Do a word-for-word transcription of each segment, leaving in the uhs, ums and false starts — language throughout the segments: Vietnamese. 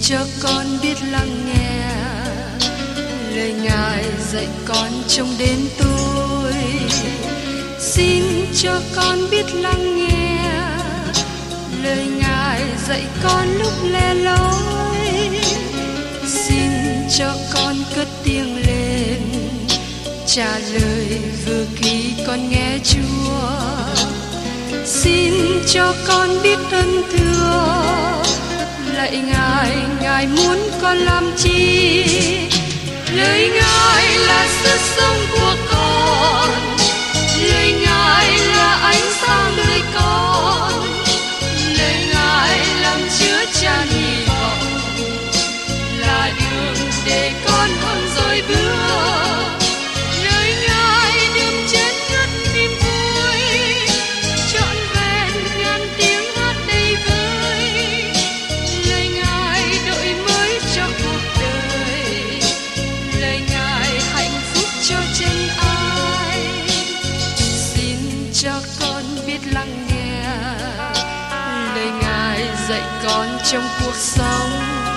cho con biết lắng nghe lời Ngài dạy con trong đêm tối. Xin cho con biết lắng nghe lời Ngài dạy con lúc lẻ loi. Xin cho con cất tiếng lên trả lời vừa khi con nghe Chúa. Xin cho con biết ơn thưa lạy Ngài, Ngài muốn con làm chi? Lời Ngài là sức sống của con, lời Ngài là ánh sáng đời con, lời Ngài làm chứa chan hy vọng, là đường để con không dối bước. Lời Ngài đừng chết ngất niềm vui, trọn vẹn ngàn tiếng hát đầy vơi. Lời Ngài đổi mới cho cuộc đời, lời Ngài hạnh phúc cho chân ai. Xin cho con biết lắng nghe lời Ngài dạy con trong cuộc sống.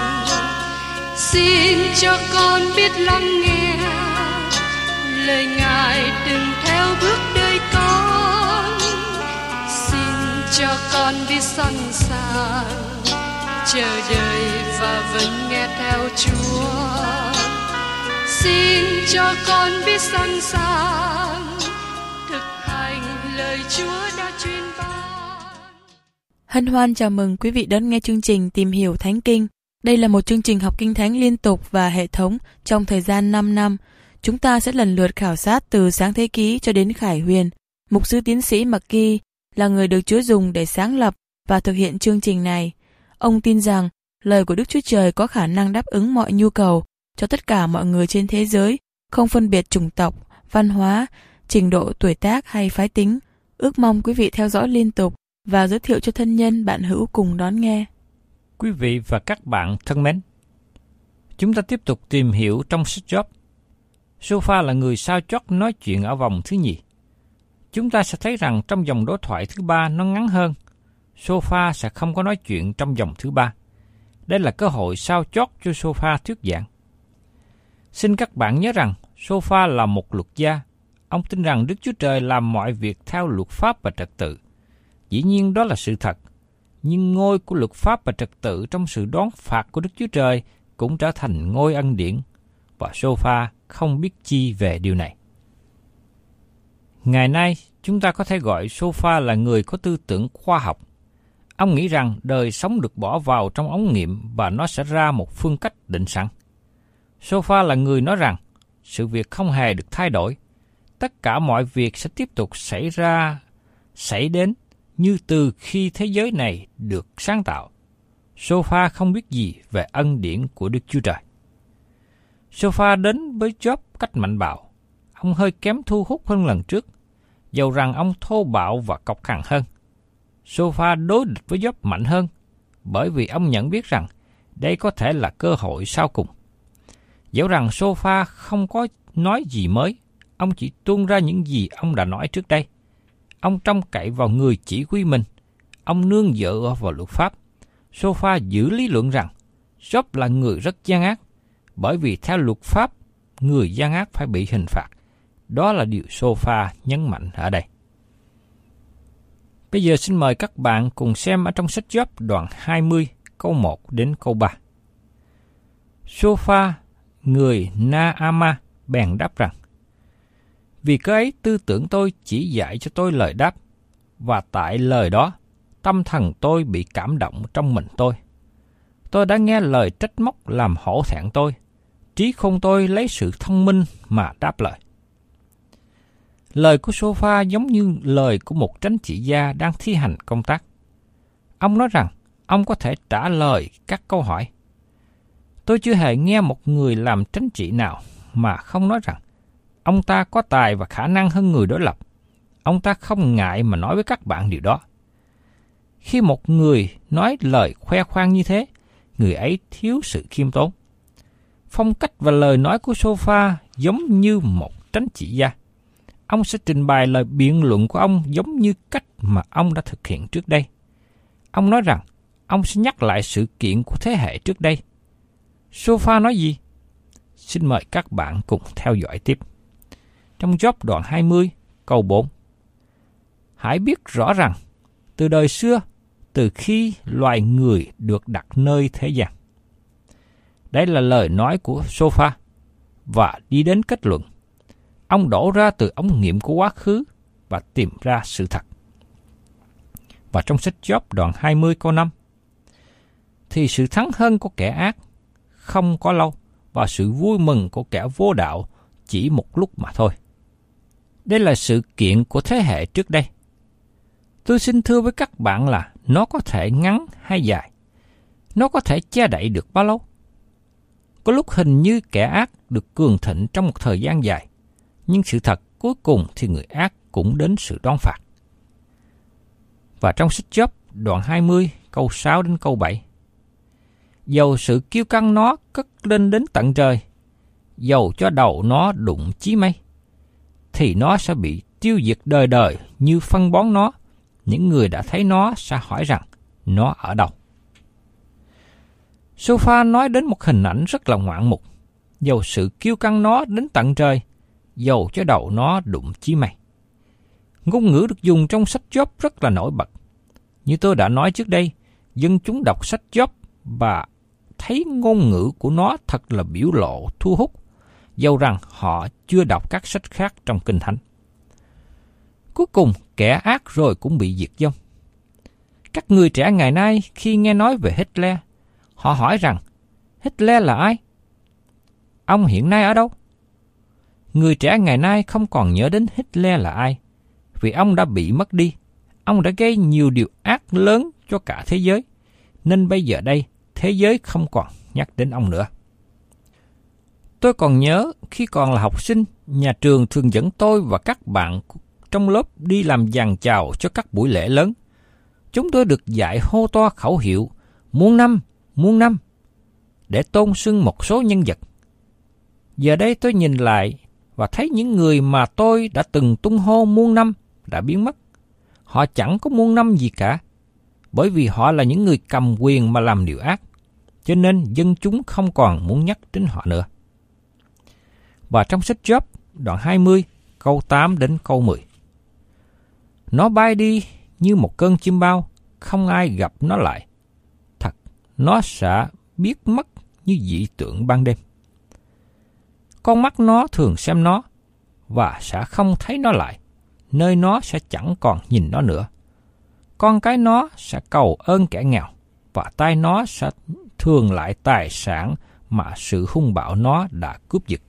Xin cho con biết lắng nghe lời Ngài đừng theo bước đời con. Xin cho con biết sẵn sàng chờ đợi và vẫn nghe theo Chúa. Xin cho con biết sẵn sàng thực hành lời Chúa đã truyền ban. Hân hoan chào mừng quý vị đón nghe chương trình Tìm hiểu Thánh Kinh. Đây là một chương trình học Kinh Thánh liên tục và hệ thống trong thời gian năm năm. Chúng ta sẽ lần lượt khảo sát từ Sáng Thế Ký cho đến Khải Huyền. Mục sư tiến sĩ McGee là người được Chúa dùng để sáng lập và thực hiện chương trình này. Ông tin rằng lời của Đức Chúa Trời có khả năng đáp ứng mọi nhu cầu cho tất cả mọi người trên thế giới, không phân biệt chủng tộc, văn hóa, trình độ tuổi tác hay phái tính. Ước mong quý vị theo dõi liên tục và giới thiệu cho thân nhân bạn hữu cùng đón nghe. Quý vị và các bạn thân mến, chúng ta tiếp tục tìm hiểu trong sách Job. Sô-pha là người sao chót nói chuyện ở vòng thứ nhì. Chúng ta sẽ thấy rằng trong vòng đối thoại thứ ba nó ngắn hơn. Sô-pha sẽ không có nói chuyện trong vòng thứ ba. Đây là cơ hội sao chót cho Sô-pha thuyết giảng. Xin các bạn nhớ rằng Sô-pha là một luật gia. Ông tin rằng Đức Chúa Trời làm mọi việc theo luật pháp và trật tự. Dĩ nhiên đó là sự thật. Nhưng ngôi của luật pháp và trật tự trong sự đón phạt của Đức Chúa Trời cũng trở thành ngôi ân điển, và Sô-pha không biết chi về điều này. Ngày nay, chúng ta có thể gọi Sô-pha là người có tư tưởng khoa học. Ông nghĩ rằng đời sống được bỏ vào trong ống nghiệm và nó sẽ ra một phương cách định sẵn. Sô-pha là người nói rằng sự việc không hề được thay đổi. Tất cả mọi việc sẽ tiếp tục xảy ra, xảy đến như từ khi thế giới này được sáng tạo. Sô-pha không biết gì về ân điển của Đức Chúa Trời. Sô-pha đến với Job cách mạnh bạo. Ông hơi kém thu hút hơn lần trước, dầu rằng ông thô bạo và cộc cằn hơn. Sô-pha đối địch với Job mạnh hơn, bởi vì ông nhận biết rằng đây có thể là cơ hội sau cùng. Dẫu rằng Sô-pha không có nói gì mới, ông chỉ tuôn ra những gì ông đã nói trước đây. Ông trông cậy vào người chỉ huy mình. Ông nương dựa vào luật pháp. Sô-pha giữ lý luận rằng Job là người rất gian ác, bởi vì theo luật pháp, người gian ác phải bị hình phạt. Đó là điều Sô-pha nhấn mạnh ở đây. Bây giờ xin mời các bạn cùng xem ở trong sách Job đoạn hai mươi, câu một đến câu ba. Sô-pha, người Na-ama, bèn đáp rằng: Vì cớ ấy tư tưởng tôi chỉ dạy cho tôi lời đáp, và tại lời đó, tâm thần tôi bị cảm động trong mình tôi. Tôi đã nghe lời trách móc làm hổ thẹn tôi, trí khôn tôi lấy sự thông minh mà đáp lời. Lời của Sô-pha giống như lời của một tránh trị gia đang thi hành công tác. Ông nói rằng ông có thể trả lời các câu hỏi. Tôi chưa hề nghe một người làm tránh trị nào mà không nói rằng ông ta có tài và khả năng hơn người đối lập. Ông ta không ngại mà nói với các bạn điều đó. Khi một người nói lời khoe khoang như thế, người ấy thiếu sự khiêm tốn. Phong cách và lời nói của Sô-pha giống như một tránh trị gia. Ông sẽ trình bày lời biện luận của ông giống như cách mà ông đã thực hiện trước đây. Ông nói rằng ông sẽ nhắc lại sự kiện của thế hệ trước đây Sô-pha nói gì? Xin mời các bạn cùng theo dõi tiếp. Trong Gióp đoạn hai mươi, câu bốn. Hãy biết rõ rằng, từ đời xưa, từ khi loài người được đặt nơi thế gian. Đây là lời nói của Sô-pha, và đi đến kết luận. Ông đổ ra từ ống nghiệm của quá khứ và tìm ra sự thật. Và trong sách Gióp đoạn hai mươi câu năm, thì sự thắng hơn của kẻ ác không có lâu, và sự vui mừng của kẻ vô đạo chỉ một lúc mà thôi. Đây là sự kiện của thế hệ trước đây. Tôi xin thưa với các bạn là nó có thể ngắn hay dài. Nó có thể che đậy được bao lâu? Có lúc hình như kẻ ác được cường thịnh trong một thời gian dài, nhưng sự thật cuối cùng thì người ác cũng đến sự đoán phạt. Và trong sách Gióp đoạn hai mươi câu sáu đến câu bảy, dầu sự kiêu căng nó cất lên đến tận trời, dầu cho đầu nó đụng chí mây, thì nó sẽ bị tiêu diệt đời đời như phân bón nó. Những người đã thấy nó sẽ hỏi rằng nó ở đâu. Sô-pha nói đến một hình ảnh rất là ngoạn mục. Dầu sự kiêu căng nó đến tận trời, dầu cho đầu nó đụng chí mây. Ngôn ngữ được dùng trong sách Gióp rất là nổi bật. Như tôi đã nói trước đây, dân chúng đọc sách Gióp và thấy ngôn ngữ của nó thật là biểu lộ thu hút, dầu rằng họ chưa đọc các sách khác trong Kinh Thánh. Cuối cùng, kẻ ác rồi cũng bị diệt vong. Các người trẻ ngày nay khi nghe nói về Hitler, họ hỏi rằng, Hitler là ai? Ông hiện nay ở đâu? Người trẻ ngày nay không còn nhớ đến Hitler là ai, vì ông đã bị mất đi. Ông đã gây nhiều điều ác lớn cho cả thế giới, nên bây giờ đây, thế giới không còn nhắc đến ông nữa. Tôi còn nhớ khi còn là học sinh, nhà trường thường dẫn tôi và các bạn trong lớp đi làm dàn chào cho các buổi lễ lớn. Chúng tôi được dạy hô to khẩu hiệu muôn năm, muôn năm, để tôn xưng một số nhân vật. Giờ đây tôi nhìn lại và thấy những người mà tôi đã từng tung hô muôn năm đã biến mất. Họ chẳng có muôn năm gì cả, bởi vì họ là những người cầm quyền mà làm điều ác, cho nên dân chúng không còn muốn nhắc đến họ nữa. Và trong sách Gióp đoạn hai mươi, câu tám đến câu mười. Nó bay đi như một cơn chim bao, không ai gặp nó lại. Thật, nó sẽ biết mất như dị tượng ban đêm. Con mắt nó thường xem nó, và sẽ không thấy nó lại, nơi nó sẽ chẳng còn nhìn nó nữa. Con cái nó sẽ cầu ơn kẻ nghèo, và tay nó sẽ thường lại tài sản mà sự hung bạo nó đã cướp giật.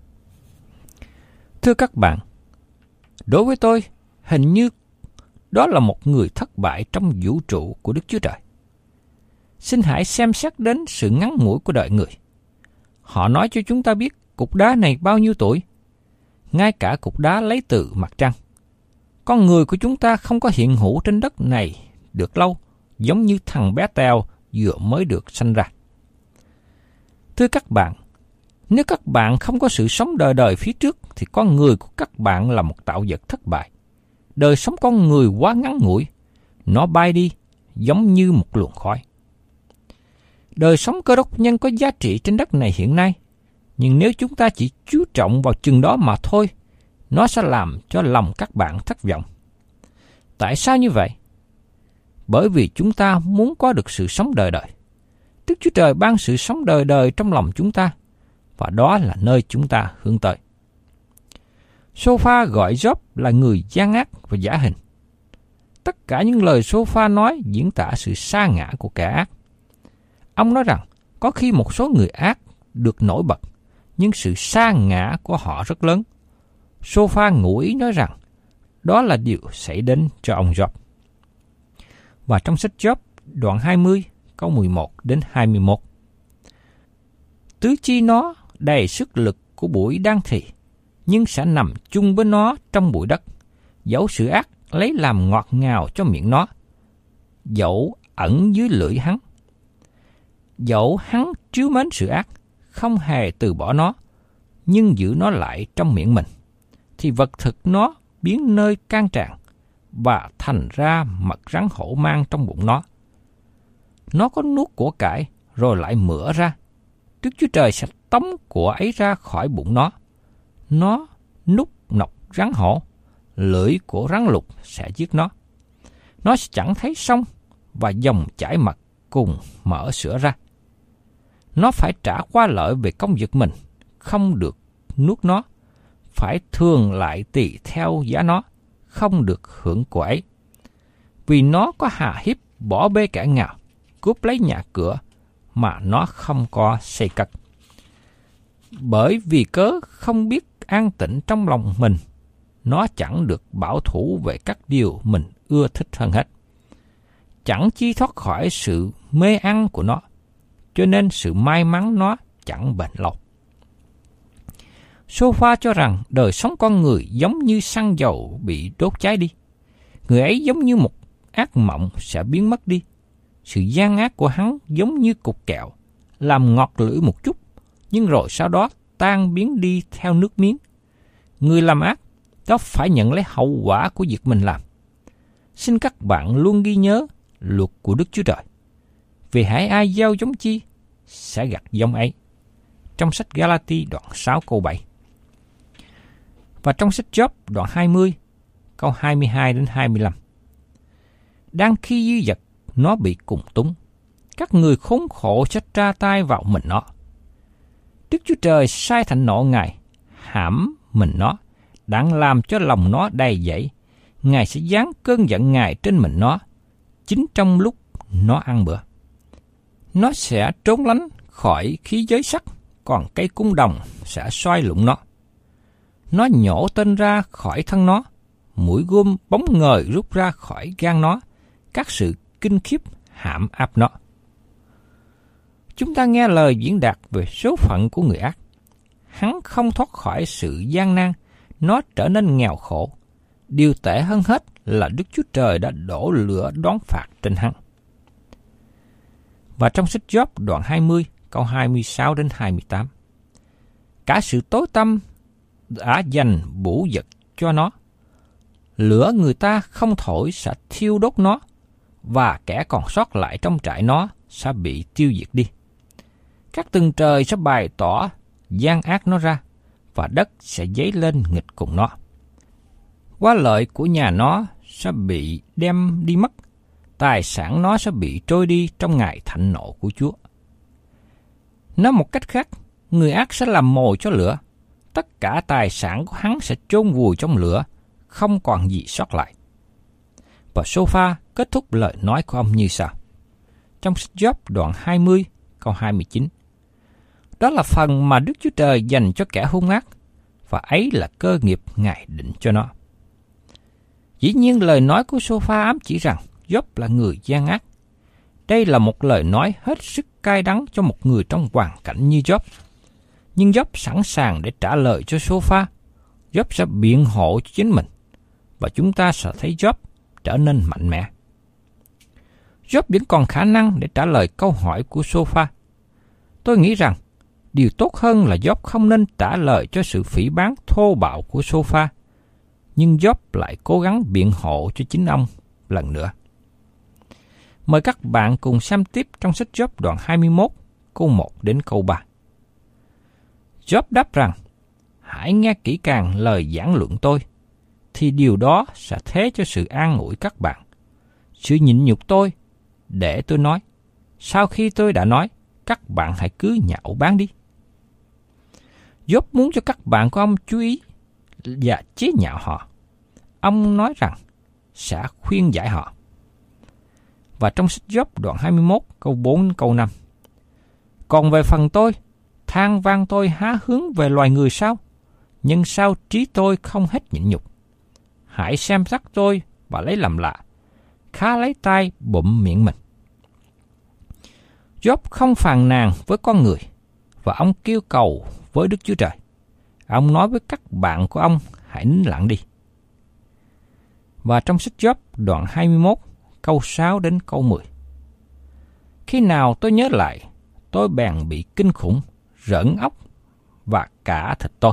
Thưa các bạn, đối với tôi, hình như đó là một người thất bại trong vũ trụ của Đức Chúa Trời. Xin hãy xem xét đến sự ngắn ngủi của đời người. Họ nói cho chúng ta biết cục đá này bao nhiêu tuổi. Ngay cả cục đá lấy từ mặt trăng. Con người của chúng ta không có hiện hữu trên đất này được lâu, giống như thằng bé Teo vừa mới được sanh ra. Thưa các bạn, nếu các bạn không có sự sống đời đời phía trước, thì con người của các bạn là một tạo vật thất bại. Đời sống con người quá ngắn ngủi, nó bay đi giống như một luồng khói. Đời sống Cơ Đốc nhân có giá trị trên đất này hiện nay, nhưng nếu chúng ta chỉ chú trọng vào chừng đó mà thôi, nó sẽ làm cho lòng các bạn thất vọng. Tại sao như vậy? Bởi vì chúng ta muốn có được sự sống đời đời. Đức Chúa Trời ban sự sống đời đời trong lòng chúng ta, và đó là nơi chúng ta hướng tới. Sô-pha gọi Gióp là người gian ác và giả hình. Tất cả những lời Sô-pha nói diễn tả sự sa ngã của kẻ ác. Ông nói rằng có khi một số người ác được nổi bật, nhưng sự sa ngã của họ rất lớn. Sô-pha ngụ ý nói rằng đó là điều xảy đến cho ông Gióp. Và trong sách Gióp đoạn hai mươi câu mười một đến hai mươi mốt. Tứ chi nó đầy sức lực của bụi đan thì, nhưng sẽ nằm chung với nó trong bụi đất. Dẫu sự ác lấy làm ngọt ngào cho miệng nó, dẫu ẩn dưới lưỡi hắn. Dẫu hắn trìu mến sự ác, không hề từ bỏ nó, nhưng giữ nó lại trong miệng mình, thì vật thực nó biến nơi can tràn, và thành ra mật rắn hổ mang trong bụng nó. Nó có nuốt của cải, rồi lại mửa ra. Đức Chúa Trời sẽ tống của ấy ra khỏi bụng nó. Nó nút nọc rắn hổ, lưỡi của rắn lục sẽ giết nó. Nó sẽ chẳng thấy sông và dòng chảy mật cùng mở sữa ra. Nó phải trả qua lợi về công việc mình, không được nuốt nó, phải thường lại tùy theo giá nó, không được hưởng của ấy. Vì nó có hà hiếp bỏ bê kẻ nghèo, cướp lấy nhà cửa mà nó không có xây cất. Bởi vì cớ không biết an tịnh trong lòng mình, nó chẳng được bảo thủ về các điều mình ưa thích hơn hết. Chẳng chi thoát khỏi sự mê ăn của nó, cho nên sự may mắn nó chẳng bền lâu. Sofa cho rằng đời sống con người giống như xăng dầu bị đốt cháy đi. Người ấy giống như một ác mộng sẽ biến mất đi. Sự gian ác của hắn giống như cục kẹo, làm ngọt lưỡi một chút, nhưng rồi sau đó tan biến đi theo nước miếng. Người làm ác, đó phải nhận lấy hậu quả của việc mình làm. Xin các bạn luôn ghi nhớ luật của Đức Chúa Trời. Vì hãy ai gieo giống chi, sẽ gặt giống ấy. Trong sách Galati đoạn sáu câu bảy. Và trong sách Job đoạn hai mươi, câu hai mươi hai đến hai mươi lăm. Đang khi dư dật, nó bị cùng túng. Các người khốn khổ sẽ tra tay vào mình nó. Đức Chúa Trời sai thạnh nộ Ngài, hãm mình nó, đang làm cho lòng nó đầy dẫy. Ngài sẽ giáng cơn giận Ngài trên mình nó, chính trong lúc nó ăn bữa. Nó sẽ trốn lánh khỏi khí giới sắt, còn cây cung đồng sẽ xoay lụng nó. Nó nhổ tên ra khỏi thân nó, mũi gươm bóng ngời rút ra khỏi gan nó, các sự kinh khiếp hãm áp nó. Chúng ta nghe lời diễn đạt về số phận của người ác. Hắn không thoát khỏi sự gian nan, nó trở nên nghèo khổ. Điều tệ hơn hết là Đức Chúa Trời đã đổ lửa đón phạt trên hắn. Và trong sách Job đoạn hai mươi, câu hai mươi sáu đến hai mươi tám. Cả sự tối tăm đã dành bủ vật cho nó. Lửa người ta không thổi sẽ thiêu đốt nó, và kẻ còn sót lại trong trại nó sẽ bị tiêu diệt đi. Các tầng trời sẽ bày tỏ gian ác nó ra, và đất sẽ dấy lên nghịch cùng nó. Qua lợi của nhà nó sẽ bị đem đi mất, tài sản nó sẽ bị trôi đi trong ngày thạnh nộ của Chúa. Nói một cách khác, người ác sẽ làm mồi cho lửa, tất cả tài sản của hắn sẽ chôn vùi trong lửa, không còn gì sót lại. Và Sofa kết thúc lời nói của ông như sau. Trong sách Job đoạn hai mươi, câu hai mươi chín. Đó là phần mà Đức Chúa Trời dành cho kẻ hung ác, và ấy là cơ nghiệp Ngài định cho nó. Dĩ nhiên lời nói của Sofa ám chỉ rằng Job là người gian ác. Đây là một lời nói hết sức cay đắng cho một người trong hoàn cảnh như Job. Nhưng Job sẵn sàng để trả lời cho Sofa. Job sẽ biện hộ cho chính mình, và chúng ta sẽ thấy Job trở nên mạnh mẽ. Job vẫn còn khả năng để trả lời câu hỏi của Sofa. Tôi nghĩ rằng điều tốt hơn là Job không nên trả lời cho sự phỉ báng thô bạo của Sofa, nhưng Job lại cố gắng biện hộ cho chính ông lần nữa. Mời các bạn cùng xem tiếp trong sách Job đoạn hai mươi mốt, câu một đến câu ba. Job đáp rằng, hãy nghe kỹ càng lời giảng luận tôi, thì điều đó sẽ thế cho sự an ủi các bạn. Sự nhịn nhục tôi, để tôi nói. Sau khi tôi đã nói, các bạn hãy cứ nhạo báng đi. Job muốn cho các bạn của ông chú ý và chế nhạo họ. Ông nói rằng sẽ khuyên giải họ. Và trong sách Job đoạn hai mươi mốt, câu bốn đến câu năm. Còn về phần tôi, than vang tôi há hướng về loài người sao? Nhưng sao trí tôi không hết nhịn nhục? Hãy xem xét tôi và lấy làm lạ, khá lấy tay bụm miệng mình. Job không phàn nàn với con người, và ông kêu cầu với Đức Chúa Trời. Ông nói với các bạn của ông, hãy nín lặng đi. Và trong sách Job đoạn hai mươi mốt, câu sáu đến câu mười. Khi nào tôi nhớ lại, tôi bèn bị kinh khủng, rợn óc và cả thịt tôi.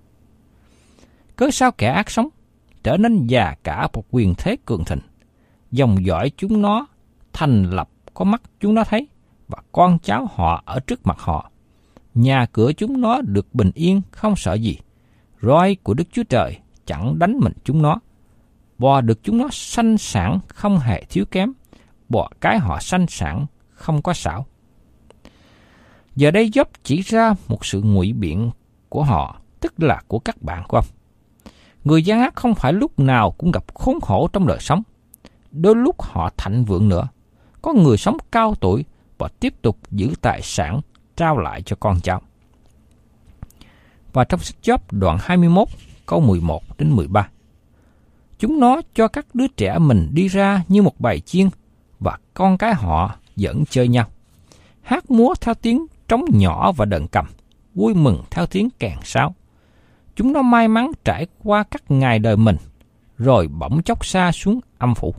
Cớ sao kẻ ác sống, trở nên già cả một quyền thế cường thịnh, dòng dõi chúng nó thành lập có mắt chúng nó thấy, và con cháu họ ở trước mặt họ, nhà cửa chúng nó được bình yên không sợ gì. Roi của Đức Chúa Trời chẳng đánh mình chúng nó. Bò được chúng nó sanh sản không hề thiếu kém. Bò cái họ sanh sản không có xảo. Giờ đây Gióp chỉ ra một sự ngụy biện của họ, tức là của các bạn của ông. Người gian ác không phải lúc nào cũng gặp khốn khổ trong đời sống. Đôi lúc họ thịnh vượng nữa. Có người sống cao tuổi và tiếp tục giữ tài sản trao lại cho con cháu. Và trong sách Gióp đoạn hai mươi mốt câu mười một đến mười ba. Chúng nó cho các đứa trẻ mình đi ra như một bầy chiên, và con cái họ dẫn chơi nhau. Hát múa theo tiếng trống nhỏ và đờn cầm, vui mừng theo tiếng kèn sáo. Chúng nó may mắn trải qua các ngày đời mình, rồi bỗng chốc xa xuống âm phủ.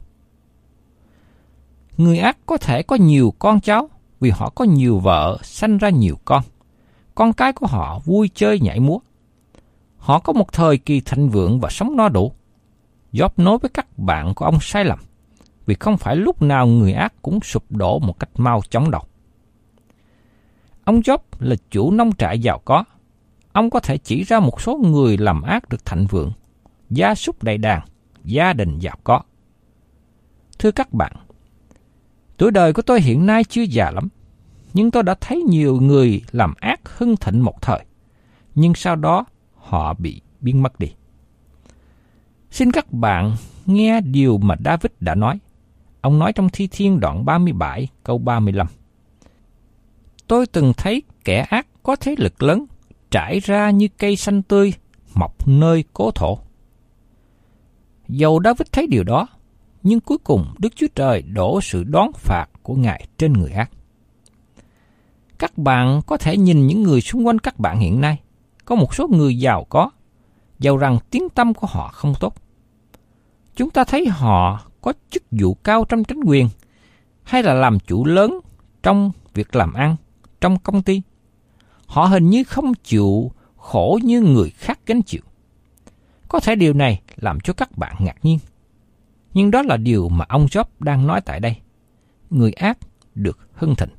Người ác có thể có nhiều con cháu vì họ có nhiều vợ, sanh ra nhiều con. Con cái của họ vui chơi nhảy múa. Họ có một thời kỳ thịnh vượng và sống no đủ. Gióp nói với các bạn của ông sai lầm, vì không phải lúc nào người ác cũng sụp đổ một cách mau chóng đâu. Ông Gióp là chủ nông trại giàu có. Ông có thể chỉ ra một số người làm ác được thịnh vượng, gia súc đầy đàn, gia đình giàu có. Thưa các bạn, tuổi đời của tôi hiện nay chưa già lắm, nhưng tôi đã thấy nhiều người làm ác hưng thịnh một thời, nhưng sau đó họ bị biến mất đi. Xin các bạn nghe điều mà David đã nói. Ông nói trong Thi Thiên đoạn ba mươi bảy câu ba mươi lăm. Tôi từng thấy kẻ ác có thế lực lớn, trải ra như cây xanh tươi, mọc nơi cố thổ. Dầu David thấy điều đó, nhưng cuối cùng Đức Chúa Trời đổ sự đoán phạt của Ngài trên người ác. Các bạn có thể nhìn những người xung quanh các bạn hiện nay. Có một số người giàu có, dầu rằng tiếng tăm của họ không tốt. Chúng ta thấy họ có chức vụ cao trong chính quyền, hay là làm chủ lớn trong việc làm ăn, trong công ty. Họ hình như không chịu khổ như người khác gánh chịu. Có thể điều này làm cho các bạn ngạc nhiên. Nhưng đó là điều mà ông Gióp đang nói tại đây. Người ác được hưng thịnh.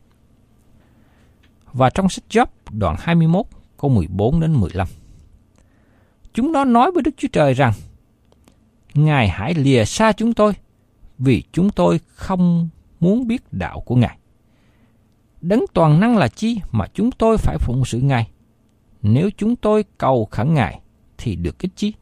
Và trong sách Gióp đoạn hai mươi mốt câu mười bốn đến mười lăm. Chúng nó nói với Đức Chúa Trời rằng: Ngài hãy lìa xa chúng tôi, vì chúng tôi không muốn biết đạo của Ngài. Đấng toàn năng là chi mà chúng tôi phải phụng sự Ngài? Nếu chúng tôi cầu khẩn Ngài thì được ích chi?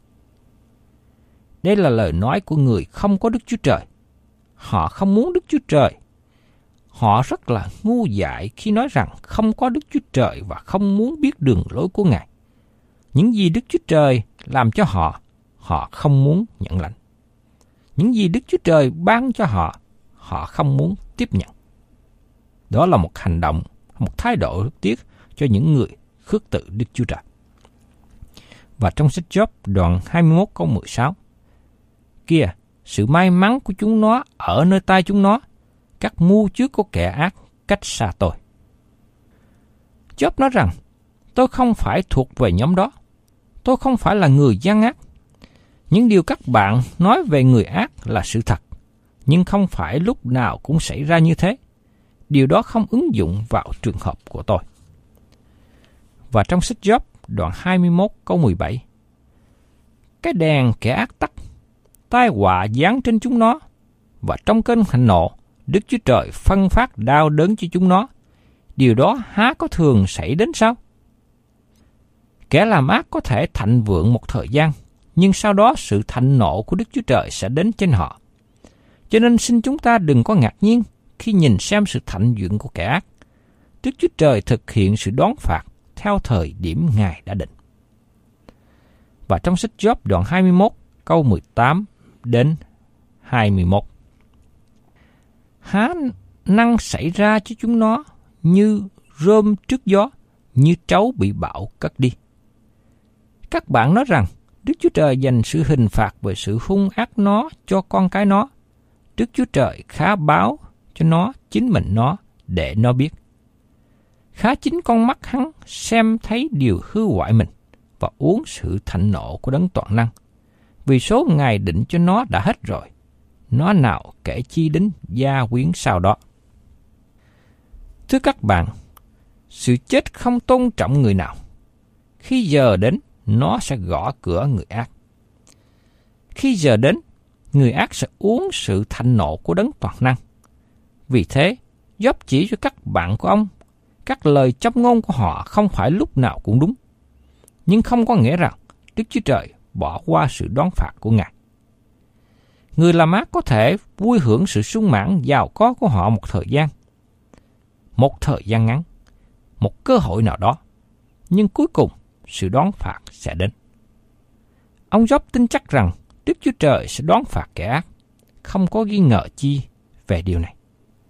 Đây là lời nói của người không có Đức Chúa Trời. Họ không muốn Đức Chúa Trời. Họ rất là ngu dại khi nói rằng không có Đức Chúa Trời và không muốn biết đường lối của Ngài. Những gì Đức Chúa Trời làm cho họ, họ không muốn nhận lãnh. Những gì Đức Chúa Trời ban cho họ, họ không muốn tiếp nhận. Đó là một hành động, một thái độ rất tiếc cho những người khước từ Đức Chúa Trời. Và trong sách Gióp đoạn hai mươi mốt câu mười sáu. Kìa, sự may mắn của chúng nó ở nơi tay chúng nó, các mưu trước của kẻ ác cách xa tôi. Gióp nói rằng, tôi không phải thuộc về nhóm đó. Tôi không phải là người gian ác. Những điều các bạn nói về người ác là sự thật, nhưng không phải lúc nào cũng xảy ra như thế. Điều đó không ứng dụng vào trường hợp của tôi. Và trong sách Gióp đoạn hai mươi mốt câu mười bảy. Cái đèn kẻ ác tắt, tai họa giáng trên chúng nó, và trong cơn thịnh nộ, Đức Chúa Trời phân phát đau đớn cho chúng nó. Điều đó há có thường xảy đến sao? Kẻ làm ác có thể thịnh vượng một thời gian, nhưng sau đó sự thịnh nộ của Đức Chúa Trời sẽ đến trên họ. Cho nên xin chúng ta đừng có ngạc nhiên khi nhìn xem sự thịnh vượng của kẻ ác. Đức Chúa Trời thực hiện sự đoán phạt theo thời điểm Ngài đã định. Và trong sách Gióp đoạn hai mươi mốt câu mười tám đến hai mươi mốt. Há năng xảy ra cho chúng nó như rơm trước gió, như trấu bị bão cất đi. Các bạn nói rằng Đức Chúa Trời dành sự hình phạt về sự hung ác nó cho con cái nó. Đức Chúa Trời khá báo cho nó chính mình nó để nó biết. Khá chính con mắt hắn xem thấy điều hư hoại mình và uống sự thịnh nộ của Đấng toàn năng. Vì số ngày định cho nó đã hết rồi, nó nào kể chi đến gia quyến sau đó. Thưa các bạn, Sự chết không tôn trọng người nào. Khi giờ đến, nó sẽ gõ cửa người ác. Khi giờ đến, người ác sẽ uống sự thạnh nộ của Đấng toàn năng. Vì thế, Gióp chỉ cho các bạn của ông, các lời châm ngôn của họ không phải lúc nào cũng đúng, nhưng không có nghĩa rằng Đức Chúa Trời bỏ qua sự đoán phạt của Ngài. Người làm ác có thể vui hưởng sự sung mãn giàu có của họ một thời gian, một thời gian ngắn, một cơ hội nào đó, nhưng cuối cùng sự đoán phạt sẽ đến. Ông Gióp tin chắc rằng Đức Chúa Trời sẽ đoán phạt kẻ ác, không có nghi ngờ chi về điều này.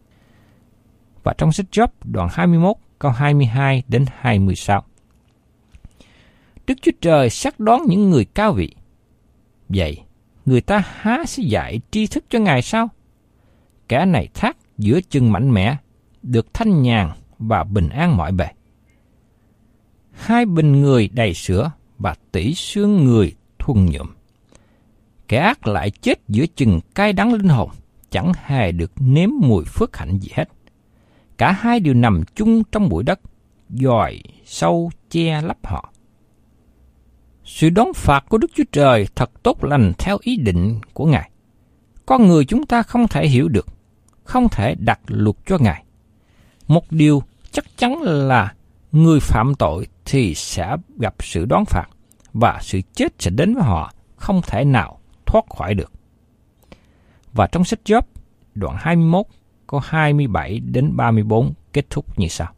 Và trong sách Gióp đoạn hai mươi mốt câu hai mươi hai đến hai mươi sáu. Đức Chúa Trời xác đoán những người cao vị. Vậy, người ta há sẽ dạy tri thức cho Ngài sao? Kẻ này thác giữa chân mạnh mẽ, được thanh nhàn và bình an mọi bề. Hai bình người đầy sữa và tỷ xương người thuần nhuộm. Kẻ ác lại chết giữa chừng cay đắng linh hồn, chẳng hề được nếm mùi phước hạnh gì hết. Cả hai đều nằm chung trong bụi đất, dòi sâu che lấp họ. Sự đón phạt của Đức Chúa Trời thật tốt lành theo ý định của Ngài. Con người chúng ta không thể hiểu được, không thể đặt luật cho Ngài. Một điều chắc chắn là người phạm tội thì sẽ gặp sự đón phạt, và sự chết sẽ đến với họ, không thể nào thoát khỏi được. Và trong sách Gióp, đoạn hai mươi mốt, câu hai mươi bảy đến ba mươi bốn kết thúc như sau.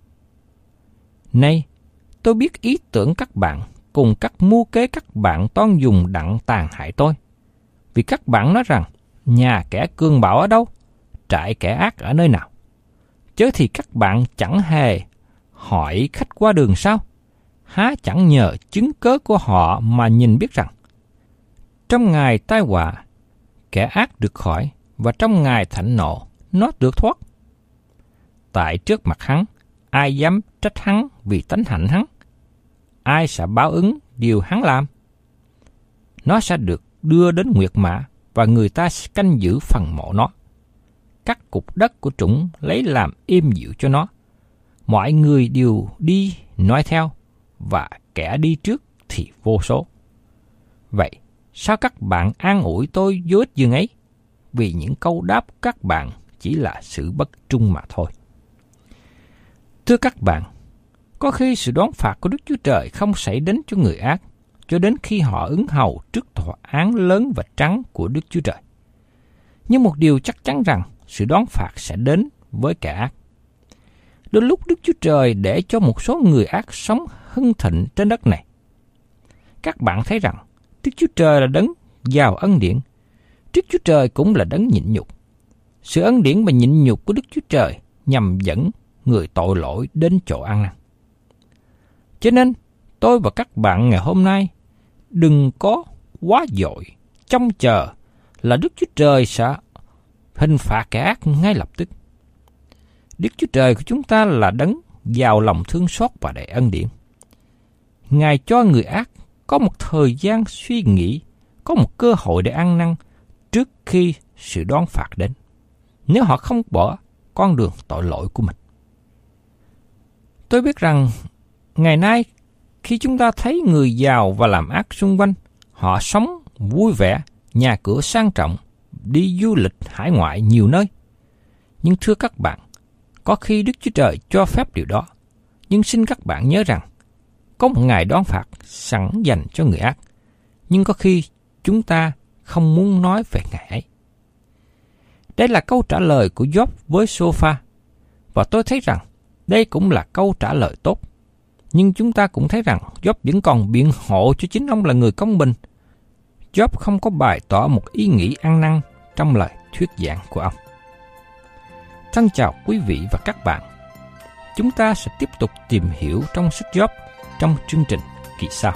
Nay, tôi biết ý tưởng các bạn, cùng các mưu kế các bạn toan dùng đặng tàn hại tôi. Vì các bạn nói rằng, nhà kẻ cường bạo ở đâu? Trại kẻ ác ở nơi nào? Chớ thì các bạn chẳng hề hỏi khách qua đường sao? Há chẳng nhờ chứng cớ của họ mà nhìn biết rằng, trong ngày tai họa, kẻ ác được khỏi, và trong ngày thạnh nộ, nó được thoát. Tại trước mặt hắn, ai dám trách hắn vì tánh hạnh hắn? Ai sẽ báo ứng điều hắn làm? Nó sẽ được đưa đến nguyệt mã, và người ta sẽ canh giữ phần mộ nó. Các cục đất của trũng lấy làm êm dịu cho nó. Mọi người đều đi nói theo, và kẻ đi trước thì vô số. Vậy, sao các bạn an ủi tôi vô ích dường ấy? Vì những câu đáp các bạn chỉ là sự bất trung mà thôi. Thưa các bạn, có khi sự đoán phạt của Đức Chúa Trời không xảy đến cho người ác, cho đến khi họ ứng hầu trước tòa án lớn và trắng của Đức Chúa Trời. Nhưng một điều chắc chắn rằng sự đoán phạt sẽ đến với kẻ ác. Đôi lúc Đức Chúa Trời để cho một số người ác sống hưng thịnh trên đất này. Các bạn thấy rằng Đức Chúa Trời là đấng giàu ân điển. Đức Chúa Trời cũng là đấng nhịn nhục. Sự ân điển và nhịn nhục của Đức Chúa Trời nhằm dẫn người tội lỗi đến chỗ ăn năn. Cho nên, tôi và các bạn ngày hôm nay đừng có quá dội trông chờ là Đức Chúa Trời sẽ hình phạt kẻ ác ngay lập tức. Đức Chúa Trời của chúng ta là đấng giàu lòng thương xót và đầy ân điển. Ngài cho người ác có một thời gian suy nghĩ, có một cơ hội để ăn năn trước khi sự đoán phạt đến, nếu họ không bỏ con đường tội lỗi của mình. Tôi biết rằng ngày nay khi chúng ta thấy người giàu và làm ác xung quanh, họ sống vui vẻ, nhà cửa sang trọng, đi du lịch hải ngoại nhiều nơi. Nhưng thưa các bạn, có khi Đức Chúa Trời cho phép điều đó, nhưng xin các bạn nhớ rằng có một ngày đoán phạt sẵn dành cho người ác, nhưng có khi chúng ta không muốn nói về ngày ấy. Đây là câu trả lời của Gióp với Sô-pha, và tôi thấy rằng đây cũng là câu trả lời tốt. Nhưng chúng ta cũng thấy rằng Gióp vẫn còn biện hộ cho chính ông là người công bình. Gióp không có bày tỏ một ý nghĩ ăn năn trong lời thuyết giảng của ông. Thân chào quý vị và các bạn. Chúng ta sẽ tiếp tục tìm hiểu trong sách Gióp trong chương trình kỳ sau.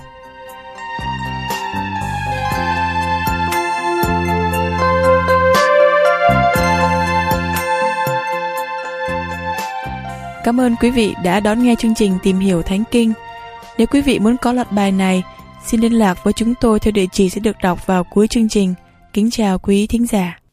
Cảm ơn quý vị đã đón nghe chương trình Tìm Hiểu Thánh Kinh. Nếu quý vị muốn có loạt bài này, xin liên lạc với chúng tôi theo địa chỉ sẽ được đọc vào cuối chương trình. Kính chào quý thính giả.